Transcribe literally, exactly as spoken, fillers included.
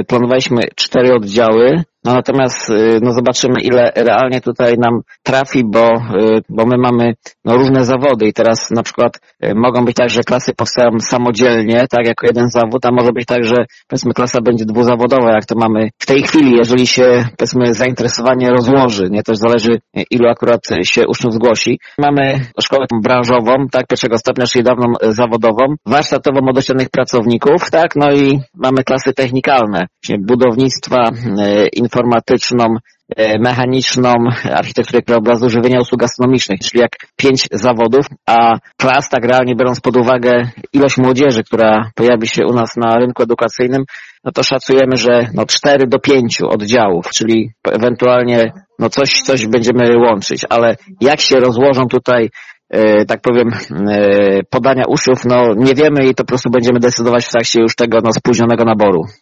planowaliśmy cztery oddziały, no natomiast no zobaczymy, ile realnie tutaj nam trafi, bo, bo my mamy no, różne zawody i teraz na przykład mogą być tak, że klasy powstają samodzielnie, tak, jako jeden zawód, a może być tak, że powiedzmy klasa będzie dwuzawodowa, jak to mamy w tej chwili, jeżeli się powiedzmy zainteresowanie rozłoży, nie, też zależy, ilu akurat się uczniów zgłosi. Mamy szkołę branżową, tak, pierwszego stopnia, czyli dawną zawodową, warsztatową od oświadczonych pracowników, tak, no i mamy klasy technikalne, budownictwa, informatyczną, mechaniczną, architekturę krajobrazu, żywienia usług gastronomicznych, czyli jak pięć zawodów, a klas, tak realnie biorąc pod uwagę ilość młodzieży, która pojawi się u nas na rynku edukacyjnym, no to szacujemy, że no cztery do pięciu oddziałów, czyli ewentualnie no coś, coś będziemy łączyć, ale jak się rozłożą tutaj tak powiem, podania uczniów, no nie wiemy i to po prostu będziemy decydować w trakcie już tego no, spóźnionego naboru.